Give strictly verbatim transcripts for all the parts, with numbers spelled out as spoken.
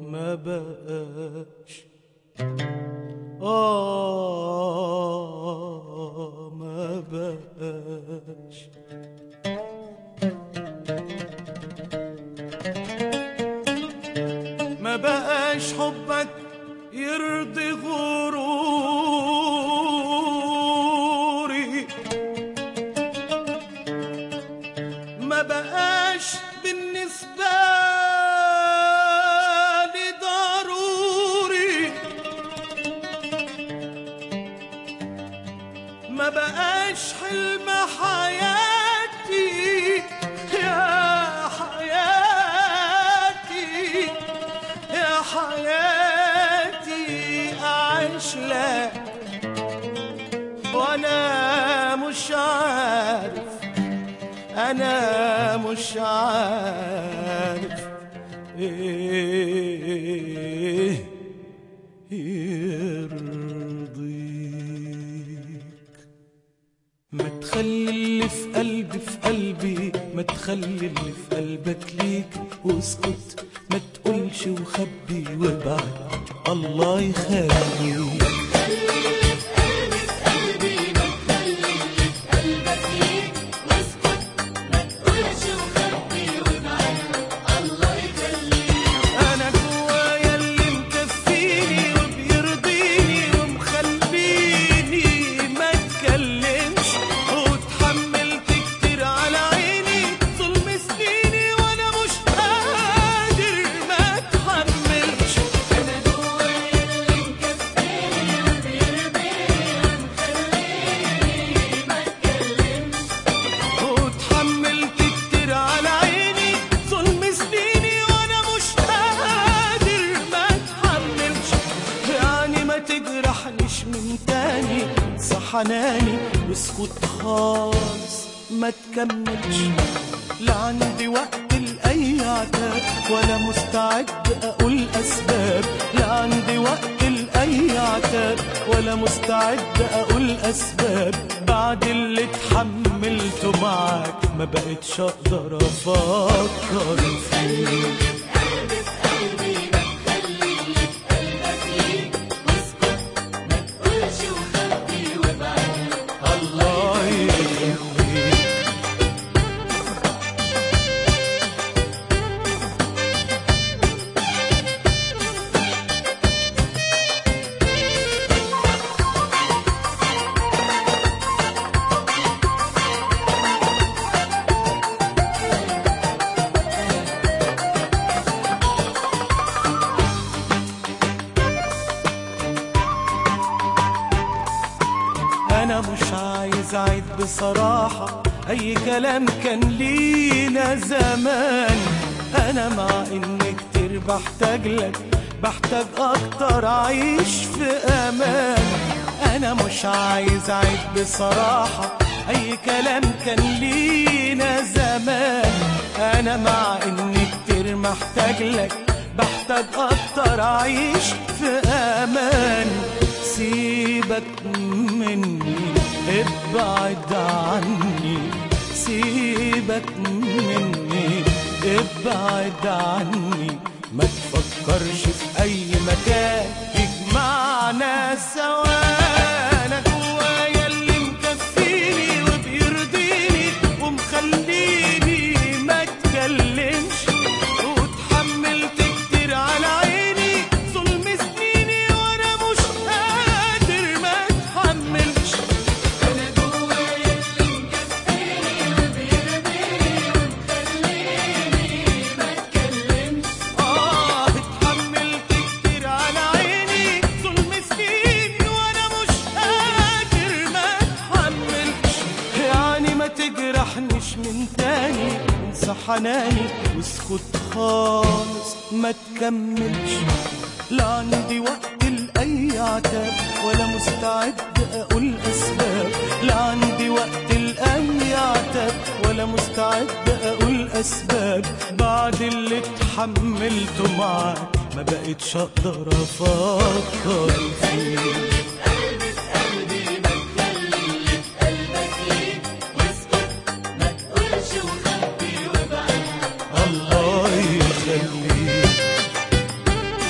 ما بقاش، آه ما بقاش. ما بقاش حبك يرضي غروري، ما بقاش بالنسبة لي ضروري، ما بقاش حلم حياتي يا حياتي يا حياتي أعيش لك وأنا مش عارف، أنا مش عارف إيه يرضيك. ما تخلي اللي في قلبي في قلبي، ما تخلي اللي في قلبك ليك، واسكت ما تقولش وخبي وابعد الله يخليك. حناني واسكت خالص ما تكملش، لا عندي وقت لأي عتاب ولا مستعد أقول أسباب، لا عندي وقت لأي عتاب ولا مستعد أقول أسباب. بعد اللي اتحملته معاك ما بقتش أقدر أفكر فيك. أنا مش عايز أعيد بصراحة أي كلام كان لينا زمان، أنا مع إن كتير بحتاج لك، بحتاج أكتر أعيش في أمان. أنا مش عايز أعيد بصراحة أي كلام كان لينا زمان، أنا مع إن كتير محتاج لك، بحتاج أكتر أعيش في أمان. سيبك مني ابعد عني، سيبك مني ابعد عني، ما تفكرش في أي مكان يجمعنا سوا. أنا جوايا اللي مكفيني وبيرضيني ومخليني ما اتكلمش، واتحملت كتير على عيني ظلم سنيني وانا مش قادر ما اتحملش. انا جوايا اللي مكفيني وبيرضيني ومخليني ما اتكلمش، اه اتحملت كتير على عيني ظلم سنيني وانا مش قادر ما اتحملش. يعني ما تجرحنيش من تاني، انسى حناني واسكت خالص ما تكملش، لا عندي وقت لأي عتاب ولا مستعد أقول أسباب، لا عندي وقت لأي عتاب ولا مستعد أقول أسباب. بعد اللي اتحملته معاك ما بقتش أقدر أفكر فيك. الله يخليك.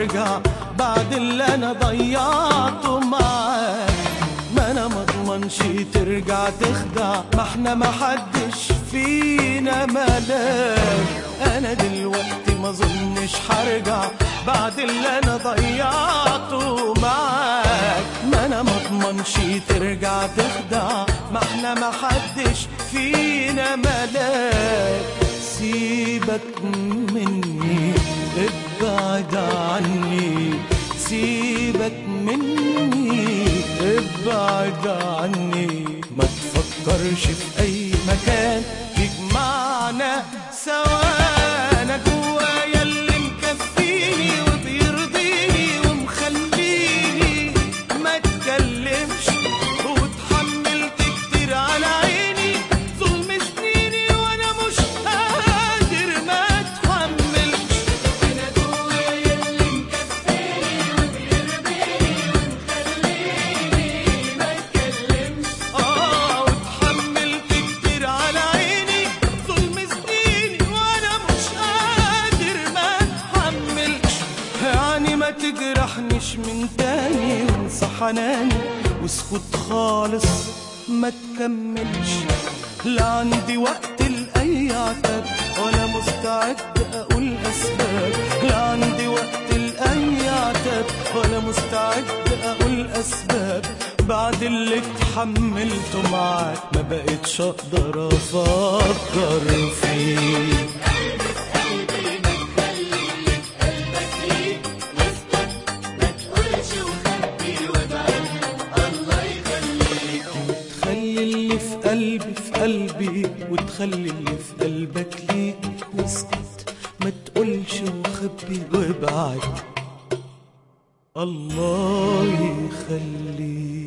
حرجع بعد اللي انا ضيعته معاك. ما انا مضمنش ترجع تخدع، ما احنا محدش فينا ملاك. انا دلوقتي ما ظنش حرجع بعد اللي انا ضيعته معاك. ما انا مضمنش ترجع تخدع، ما احنا محدش فينا ملاك. سيبك مني ابعد عني، سيبك مني ابعد عني. ما تفكرش في اي مكان يجمعنا سوا. انا جوايا اللي مكفيني وبيرضيني ومخليني ما اتكلمش، واتحملت كتير على عيني ظلم سنيني وانا مش قادر ما اتحملش. انا جوايا اللي مكفيني وبيرضيني ومخليني ما اتكلمش. اه واتحملت كتير على عيني ظلم سنيني وانا مش قادر ما اتحملش. يعني ما تجرحنيش من تاني وانسى حناني واسكت خالص ما تكملش. لا عندي وقت لأي عتاب ولا مستعد أقول أسباب. لا عندي وقت لأي عتاب ولا مستعد أقول أسباب. بعد اللي اتحملته معاك ما بقتش أقدر أفكر فيك. تخلي اللي في قلبي في قلبي وتخلي اللي في قلبك ليك، واسكت ما تقولش وخبي وابعد الله يخليك.